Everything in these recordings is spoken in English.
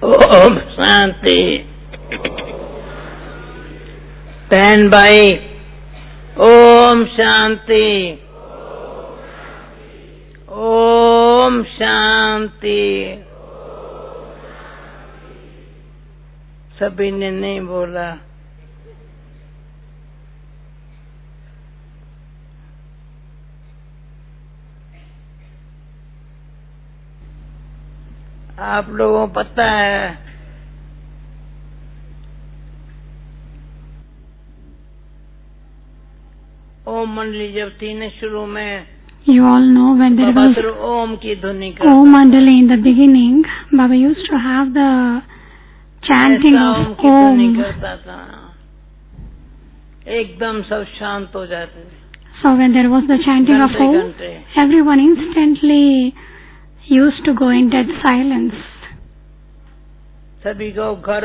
ओम शांति। बहन भाई, ओम शांति, ओम शांति। सभी ने नहीं बोला। आप लोगों को पता है ओम मंडली जब थी न शुरू में, you all know when there was ओम की ध्वनि Om Mandali in the beginning, Baba used to have the chanting of Om. करता था, एकदम सब शांत हो जाते थे। So when there was the chanting of Om, everyone instantly used to go in dead silence. सभी को घर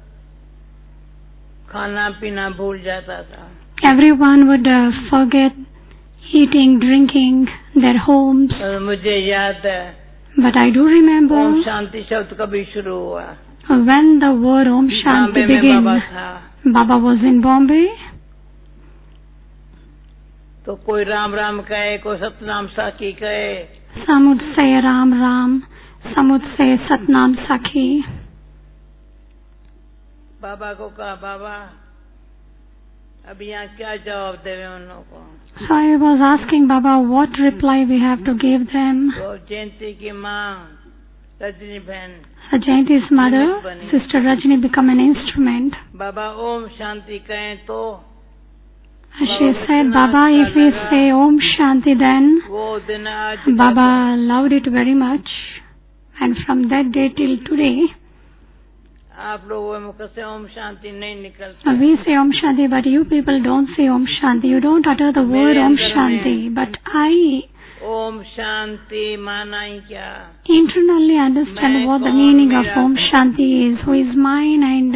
खाना पीना भूल जाता था। Everyone would forget eating, drinking, their homes. मुझे याद है, But I do remember Om Shanti शब्द कभी शुरू हुआ, when the word Om Shanti began. Baba was in Bombay. तो कोई राम राम कहे, कोई सतनाम साखी कहे। Some would say Ram Ram, some would say Satnam Sakhi. बाबा को कहा, बाबा अब यहाँ क्या जवाब देवे उन लोगों को। So I was asking Baba what reply we have to give them. तो जयंती की माँ रजनी बहन, So Jayanti's mother, Sister Rajni, become an instrument. बाबा ओम शांति कहें तो She said, Baba, if we say Om Shanti, then वो दिन आज Baba loved it very much. And from that day till today, आप लोगों मुख से ओम शांति नहीं निकलता। we say Om Shanti, but you people don't say Om Shanti. You don't utter the word Om Shanti. But I Om Shanti माना ही क्या, internally understand what the meaning of Om Shanti is, who is mine and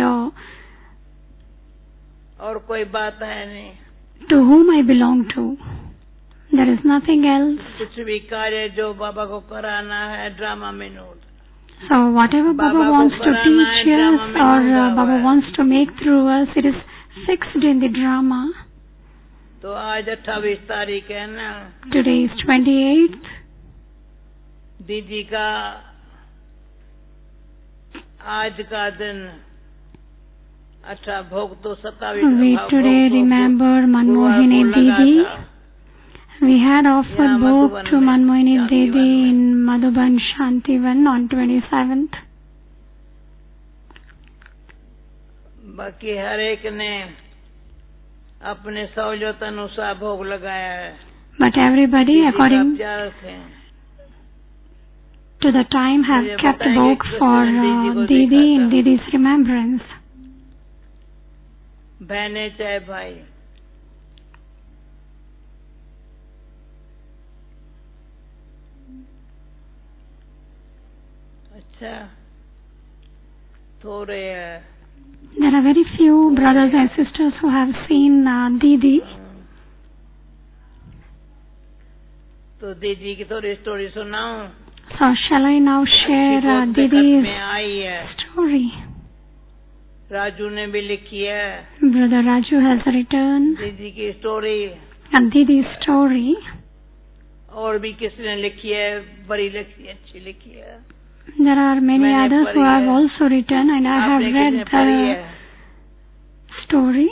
और कोई बात है नहीं, to whom I belong to. There is nothing else. कुछ भी कार्य जो बाबा को कराना है ड्रामा में note. So whatever Baba wants to teach us or Baba wants to make through us, it is fixed in the drama. तो आज 28 तारीख है ना, Today is 28th. दीदी का आज का दिन अच्छा भोग तो 27 We today remember Manmohini Didi. We had offered bhog to Manmohini Didi in Madhuban Shantivan on 27th. बाकी हर एक ने अपने सहूलियत अनुसार भोग लगाया है। But everybody, according से to the time, have kept bhog for Didi in Didi's remembrance. बहने चाहे भाई, अच्छा थोड़े है। There are very few brothers and sisters who have seen Didi. तो दीदी की थोड़ी स्टोरी सुनाऊं? So shall I now share Didi's story? Raju ने भी लिखी है, Brother Raju has written दीदी की स्टोरी, Didi's story. और भी किसी ने लिखी है, बड़ी लिखी अच्छी लिखी है। There are many others who have also written and I have read the story.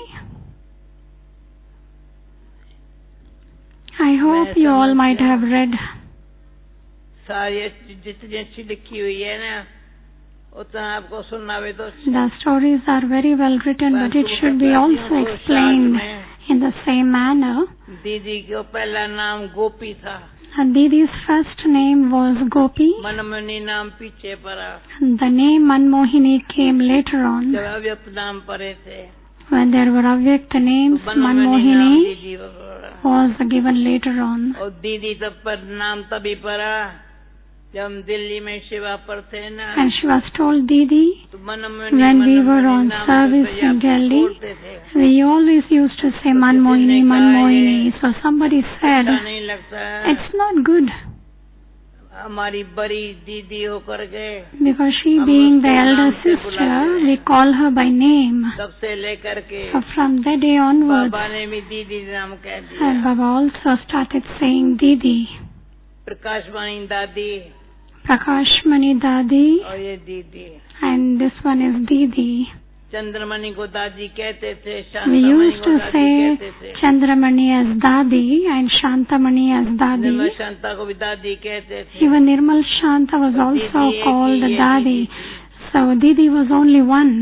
I hope you all might have read. सारी जितनी अच्छी लिखी हुई है ना, उतना आपको सुनना भी तो। The stories are very well written, but it should be also explained in the same manner. दीदी को पहला नाम गोपी था, And Didi's first name was Gopi. Manmohini नाम पीछे पड़ा, The name Manmohini came later on. जब अव्यक्त नाम पड़े थे, When there were Avyakt names, Manmohini दीदी was given later on. और दीदी तब पर नाम तभी पड़ा जब हम दिल्ली में सेवा पर थे ना। And she was told Didi तो Manmohini when we were on service in Delhi. We always used to say Manmohini, Manmohini. So somebody said, नहीं लगता है, it's not good. हमारी बड़ी दीदी होकर के because she being the elder sister, we call her by name. तब से लेकर के So from that day onwards, बाबा ने भी दीदी नाम कह and दिया। Baba also started saying Didi, Prakashvani दादी Prakashmani Dadi, और ये दीदी। and this one is Didi. Chandramani को दादी कहते थे, We शांतामणि used को to दादी say कहते थे, Chandramani as Dadi and Shantamani as Dadi. निर्मल शांता को भी दादी कहते थे। Even Nirmal Shanta was also Didi called एक ही, ये Dadi. दीदी थी। So Didi was only one.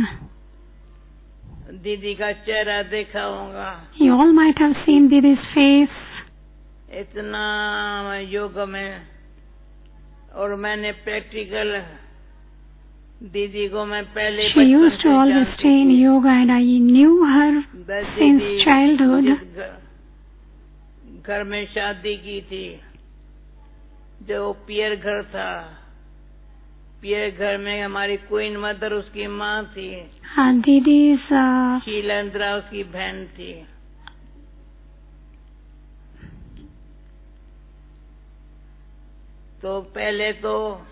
दीदी का चेहरा देखा होगा, You all might have seen Didi's face. इतना योग में, और मैंने प्रैक्टिकल दीदी को मैं पहले She used to always stay in yoga and I knew her since childhood. घर में शादी की थी, जो पियर घर था, पियर घर में हमारी क्वीन मदर उसकी माँ थी, Didi's शीलेंद्रा उसकी बहन थी। तो पहले तो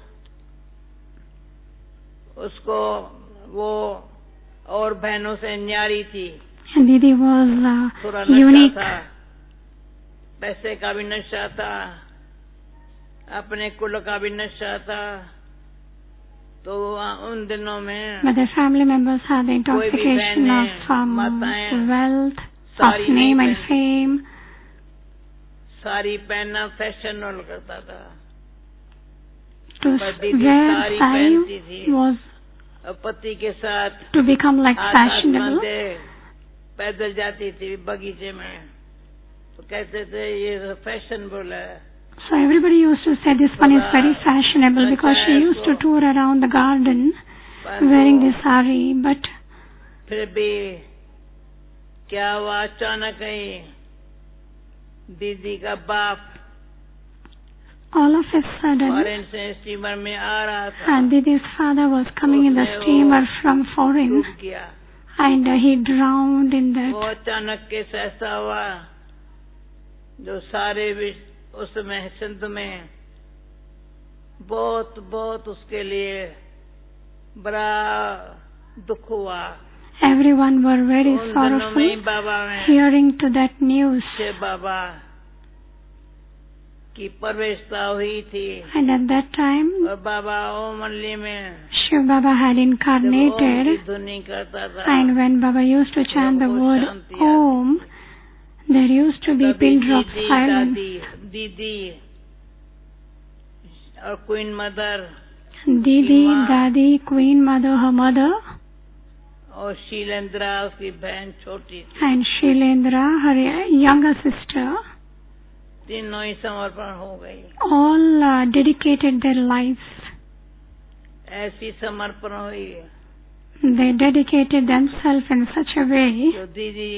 उसको वो और बहनों से न्यारी थी, Didi was थोड़ा नशा unique. था, पैसे का भी नशा था, अपने कुल का भी नशा था। तो उन दिनों में But the family members had the कोई भी intoxication of माताएं wealth, of साड़ी नहीं name and पहनती, fame. साड़ी पहनना फैशनेबल करता था। To पर दीदी wear साड़ी sari पहनती थी was और पति के साथ to become like हाथ हाथ fashionable. बांधे पैदल जाती थी बगीचे में, तो कहते थे ये फैशनेबल है। So everybody used to say this one is very fashionable because she used to tour around the garden wearing this sari. But फिर भी क्या हुआ, अचानक ही दीदी का बाप all of a sudden, foreign से स्टीमर में आ रहा था, and Didi's father was coming in the steamer from foreign डूब गया। and he drowned in वो that. अचानक कैसे ऐसा हुआ, जो सारे उसमें सिंध में बहुत बहुत उसके लिए बड़ा दुख हुआ। Everyone were very उन दिनों में ही sorrowful बाबा में hearing to that news. से बाबा की प्रवेशता हुई थी, And at that time, और बाबा ओम मंडली में Shiv Baba had जब ओम incarnated, की धुनी करता था, and when Baba used to chant the word Shanti Om, there used to be कभी pin drop दीदी silence. दीदी और क्वीन मदर Didi, माँ, Dadi, Queen Mother, her mother, और शीलेंद्रा उसकी बहन छोटी थी, and Shilendra, her younger sister, तीनों ही समर्पण हो गई। all dedicated their lives. ऐसी समर्पण हुई They dedicated themselves in such a way जो दीदी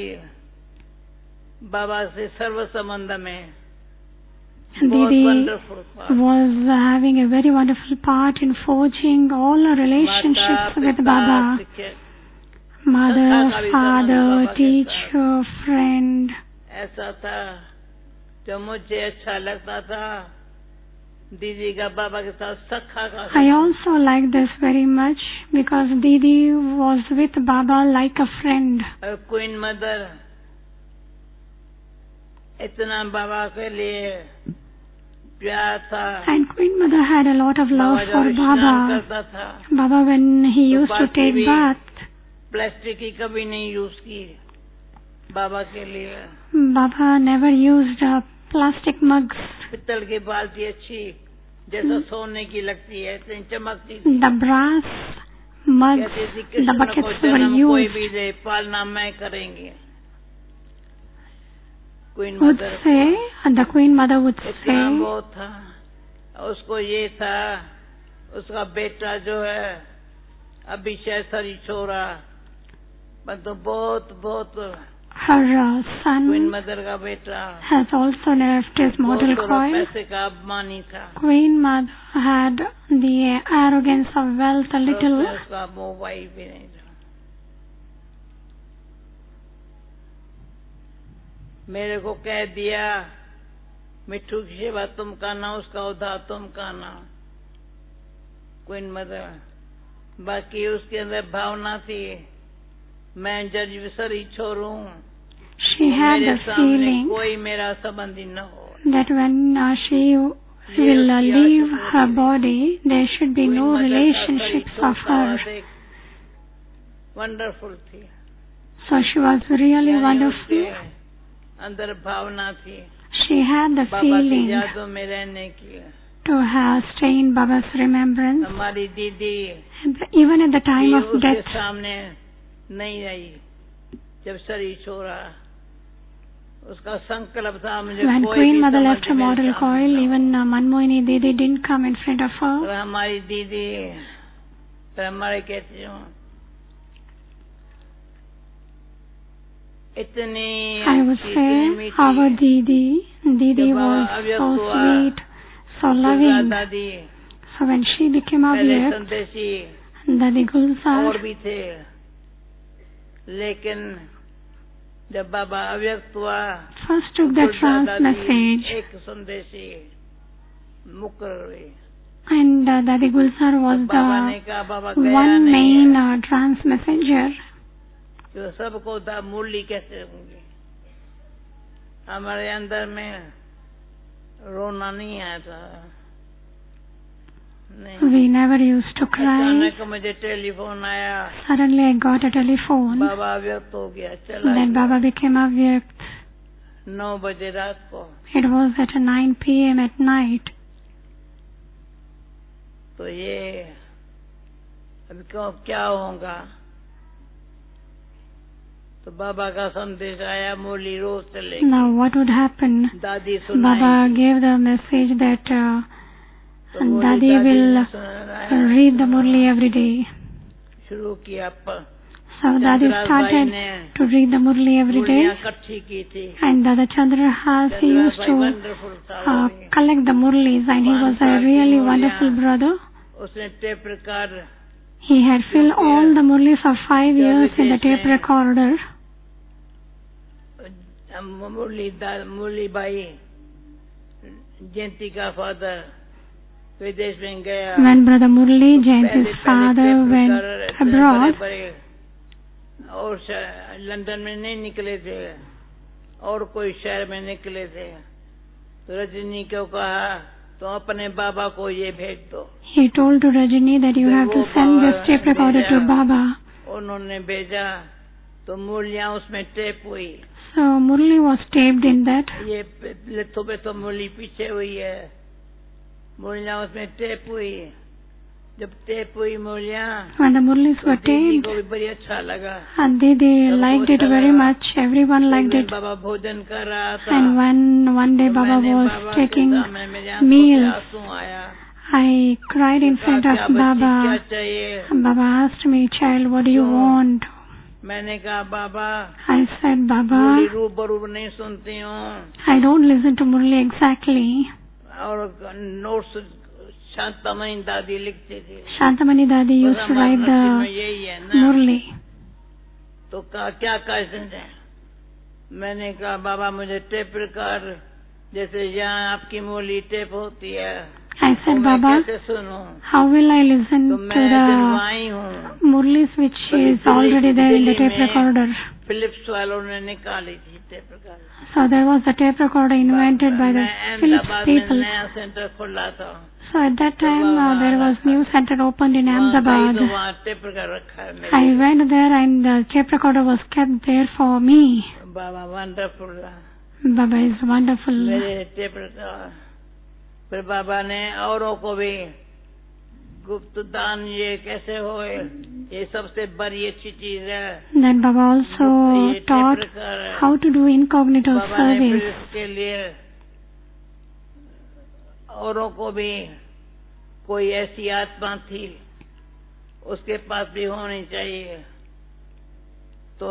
बाबा से सर्व संबंध में बहुत Didi वंडरफुल था। was having a very wonderful part in forging all her relationships माता, with पिता, Baba. शिक्षक, Mother, सखा का भी संबंध father, बाबा के teacher, friend. ऐसा था जो मुझे अच्छा लगता था, दीदी का बाबा के साथ सखा का I संबंध। also like this very much because Didi was with Baba like a friend. और क्वीन मदर इतना बाबा के लिए प्यार था, And Queen Mother had a lot of love Baba for जब स्नान Baba. करता था, Baba, when he used to बाल्टी take भी bath, प्लास्टिक की कभी नहीं यूज की बाबा के लिए। Baba never used plastic mugs. पित्तल की बाल्टी अच्छी, जैसा सोने की लगती है, इतनी चमकती थी। The brass mugs, कहती थी the कृष्ण को buckets were जन्म कोई used. भी दे, पालना मैं करेंगे। Queen Would mother say, and the Queen Mother would इतना say, बहुत था। उसको ये था, उसका बेटा जो है अभिषेक सरी छोरा, मतलब बहुत बहुत her क्वीन son मदर का बेटा has also left his model बहुत coil. पैसे का अभिमानी था। Queen Mother had the arrogance of wealth a little. उसका मोबाइल भी नहीं था। मेरे को कह दिया मिट्टू की सेवा तुम करना, उसका उद्धार तुम करना। क्वीन मदर, बाकी उसके अंदर भावना थी मैं जज विसरी छोड़ू, she had the feeling कोई मेरा संबंधी न हो, that when she will leave her body, there should be no relationships of her. Wonderful थी। So she was really wonderful. अंदर भावना थी she had the feeling यादों में रहने की, to have stay in Baba's remembrance. हमारी दीदी even at the time of death, सामने नहीं आई जब शरीर छोड़ा, उसका संकल्प था मुझे when कोई Queen भी Mother समझ left her model coil, even Manmohini Didi didn't come in front of her. और हमारी दीदी पर हमारे कहती हूँ इतनी I would say our Didi was so sweet, so loving. So when she became Avyakt, Dadi Gulzar और भी थे, लेकिन जब बाबा अव्यक्त हुआ, first took the trance message, एक संदेशी मुकर हुई, and Dadi Gulzar was the one main trance messenger. जो सबको दा मुरली कैसे होंगे, हमारे अंदर में रोना नहीं आया था। We never used to cry. अचानक मुझे टेलीफोन आया, Suddenly I got a telephone. बाबा अव्यक्त हो गया, चला Then Baba became Avyakt. 9 बजे रात को। It was at 9 p.m. at night. तो ये अभी क्या होगा? तो बाबा का संदेश आया, मुरली रोज चलेगी। Now what would happen? दादी Baba gave the message that Dadi will read the Murli every day. शुरू किया। So Dadi started to read the Murli every day, and Dada Chandrahas used to collect the Murlis, and he was a really wonderful brother. उसने tape record, he had filled all the Murlis of 5 years in the tape recorder. Murli भाई जयंती का father विदेश में गया। When Brother Murli Jayanti's father went abroad, और London में नहीं निकले थे और कोई शहर में निकले थे, तो रजनी को कहा तो अपने बाबा को ये भेज दो। He told to Rajini that you have to send this tape recorder to Baba. उन्होंने भेजा तो मुरलियाँ उसमें टेप हुई। So Murli was taped in that. ये लिथो पे तो मुरली पीछे हुई है, मुरलियाँ उसमें टेप हुई। जब टेप हुई मुरलियाँ, when the Murlis were दीदी taped, को भी बड़ी अच्छा लगा, and Didi liked it very much. Everyone liked it. बाबा भोजन कर रहा था, And when one day Baba was taking meals, I cried in front of Baba. Baba asked me, child, what do you want? मैंने कहा बाबा, I said, Baba, रूबरू नहीं सुनती हूँ, I don't listen to Murli exactly. और notes Shantamani Dadi लिखती थी। Shantamani Dadi used to write the Murli. तो क्या कैसे है? मैंने कहा बाबा मुझे टेप रिकॉर्ड, जैसे यहाँ आपकी मुरली टेप होती है, I said, Baba, how will I listen to the Murlis which is already there in the tape recorder? Philips वालों ने निकाली थी tape recorder. So there was a tape recorder invented by the Philips people. नया centre खुला था। So at that time there was new center opened in Ahmedabad. I went there and the tape recorder was kept there for me. Baba wonderful. Baba is wonderful. मेरे tape recorder, फिर बाबा ने औरों को भी गुप्त दान ये कैसे होए, ये सबसे बड़ी अच्छी चीज है। Then Baba also taught how to do incognito service. इसके लिए औरों को भी कोई ऐसी आत्मा थी, उसके पास भी होनी चाहिए। तो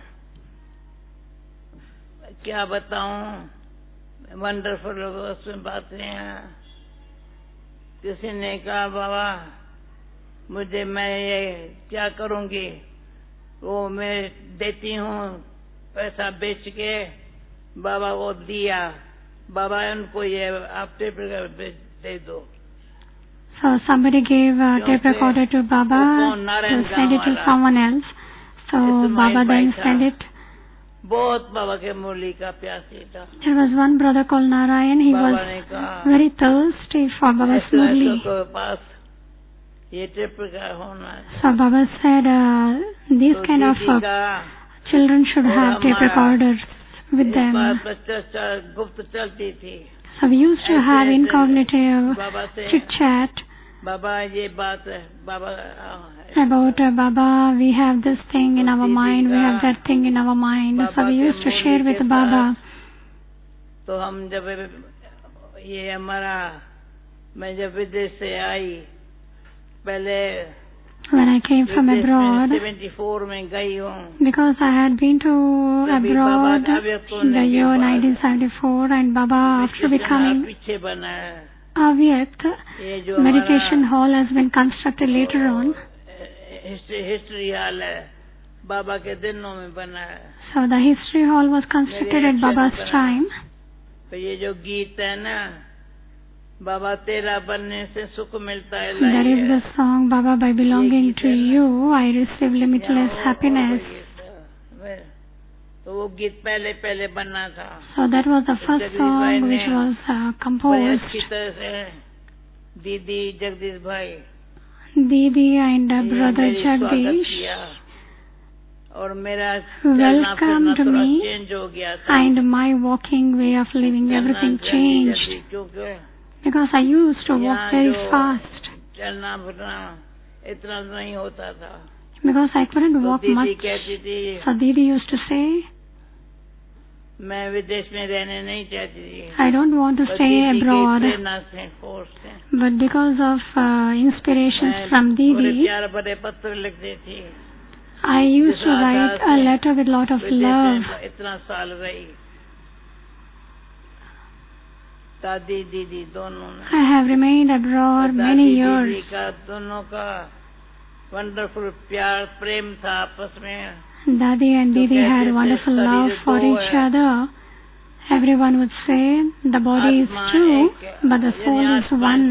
क्या बताऊं, वंडरफुल उसमें बातें हैं। किसी ने कहा बाबा मुझे, मैं ये क्या करूंगी, वो मैं देती हूँ पैसा बेच के, बाबा को दिया बाबा उनको ये आप टेप रिकॉर्डर दे दो. So somebody gave a tape recorder to Baba to send it to someone else. So Baba then sent it. बहुत बाबा के मुरली का प्यासी था. There was one brother called Narayan. He was very thirsty for Baba's murli. ये tape recorder होना है. So Baba said, these kind of children should have tape recorders with them. गुप्त चलती थी. So we used to have incognito chit chat. Baba, ये बात है. Baba about Baba, we have this thing in our mind, we have that thing in our mind. So we used to share with Baba. तो हम जब ये हमारा मैं जब विदेश से आई पहले when I came from abroad, 74 में गई हूँ, because I had been to abroad in the year 1974, and Baba, after becoming पीछे बना है. Avyakt, meditation hall has been constructed later on. History hall है, बाबा के दिनों में बना है. So the history hall was constructed at Baba's time. तो ये जो गीत है ना, बाबा तेरा बनने से सुख मिलता है. There is the song, Baba, by belonging to you, I receive limitless happiness. तो वो गीत पहले पहले बना था. So that was the first song which was composed. अच्छी तरह से दीदी जगदीश भाई, Didi and brother Jagdish welcomed me, and my walking way of living, everything changed, because I used to walk very fast, because I couldn't walk much. So Didi used to say, मैं विदेश में रहने नहीं चाहती थी. I don't want to stay abroad, but because of inspirations from Didi, बड़े पत्र लिखती थी. I used to write a letter with lot of love. इतना साल रही दादी दीदी दोनों. I have remained abroad many years. दीदी का दोनों का वंडरफुल प्यार प्रेम था आपस में. Dadi and Didi had wonderful love for each other. Everyone would say the body is two, but the soul is one.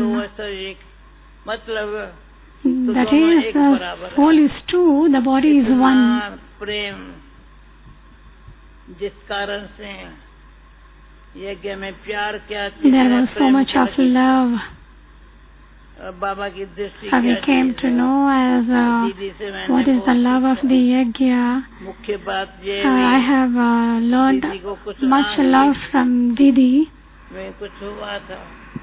That is, the soul is two, the body is one. प्रेम जिस कारण से यज्ञ में प्यार क्या चीज है. There was so much of love. बाबा की दृष्टि we came to know as what is the love of the yajna. मुख्य बात ये I have learned much love from Didi. मैं कुछ हुआ था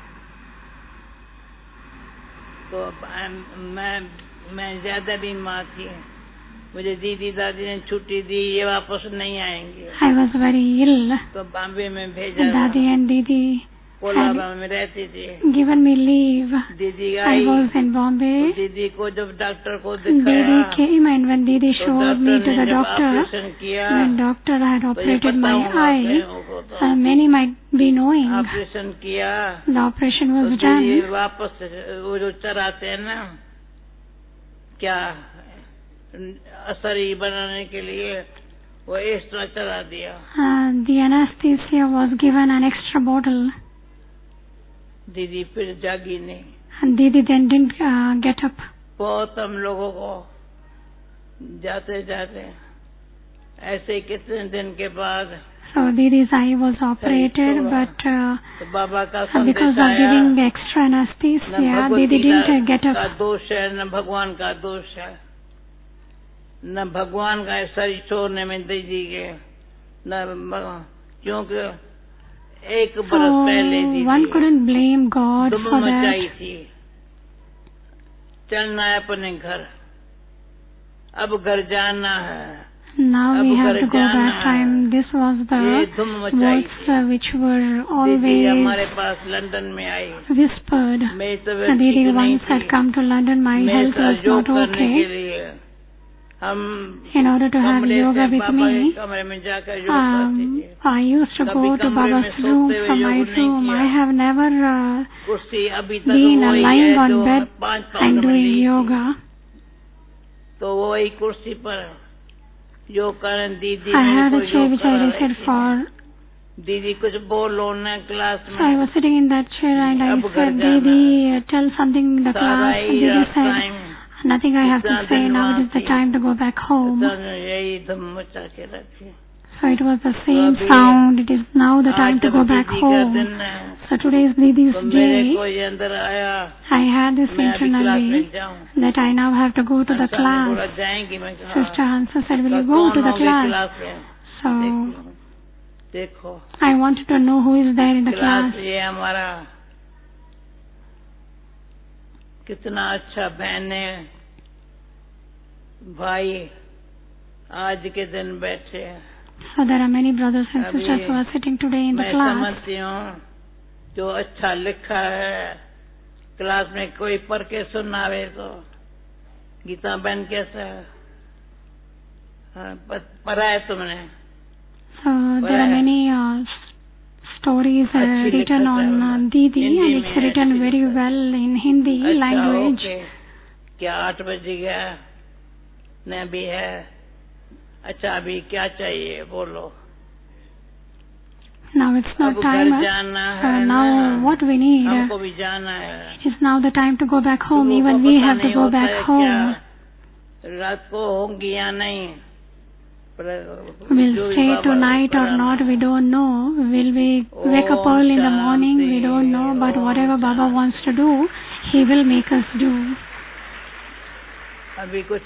तो मैं ज्यादा बीमार थी. मुझे दीदी दादी ने छुट्टी दी, ये वापस नहीं आएंगे. I was very ill. तो बॉम्बे में भेजा. Dadi and Didi में रहती थी. given me leave. दीदी I was in Bombay. तो दीदी को जब डॉक्टर को Didi came, and when Didi showed me to the doctor, when doctor had operated my eye, many might be knowing, operation किया. the operation was done. वापस वो जो चराते हैं ना, क्या असरी बनाने के लिए वो एक्स्ट्रा चरा दिया. The anesthesia was given an extra bottle. दीदी फिर जागी नहीं. And Didi then didn't get up. बहुत हम लोगों को जाते जाते ऐसे कितने दिन के बाद. So Didi's eye was operated, but तो बाबा का because of giving the extra anesthesia, Didi didn't get up. का दोष है न भगवान का दोष है, न भगवान का शरीर छोड़ने में दीदी के न, क्योंकि एक बरस पहले दीदी one couldn't blame God for that. थी. चलना है अपने घर, अब घर जाना है. Now we have to go back time. This was the words which were always हमारे पास लंदन में आई. whispered. Didi once had come to London. My health was not okay. In order to have yoga with me, I used to go to Baba's room from my room. I have never been lying on bed and doing yoga. तो वही कुर्सी पर योग करें दीदी. I had a chair which I rested for दीदी कुछ बोलो ना क्लास में. So I was sitting in that chair and I said, Didi, tell something in the class. Didi said, nothing I have to say. Now it is the time to go back home. यही धम मचा के रखी. So it was the same sound. It is now the time to go back home. So today is Didi's day. I had this internally that I now have to go to the class. Sister Hansa said, will you go to the class? So I wanted to know who is there in the class. ये हमारा कितना अच्छा बहने भाई आज के दिन बैठे. So there are many brothers and sisters who are sitting today in the class. मैं समझती हूँ जो अच्छा लिखा है क्लास में कोई पढ़ के सुनावे तो गीता बहन कैसा पढ़ा है तुमने. So there are many stories written on Didi and it's written very well in Hindi language. क्या 8 बज गया न भी है. अच्छा अभी क्या चाहिए बोलो. Now it's not time. Now what we need. हमको भी जाना है. It's now the time to go back home. Even we have to go back home. रात को होंगी या नहीं. We'll stay tonight or not, we don't know. Will we wake up early in the morning? We don't know. But whatever Baba wants to do, He will make us do. अभी कुछ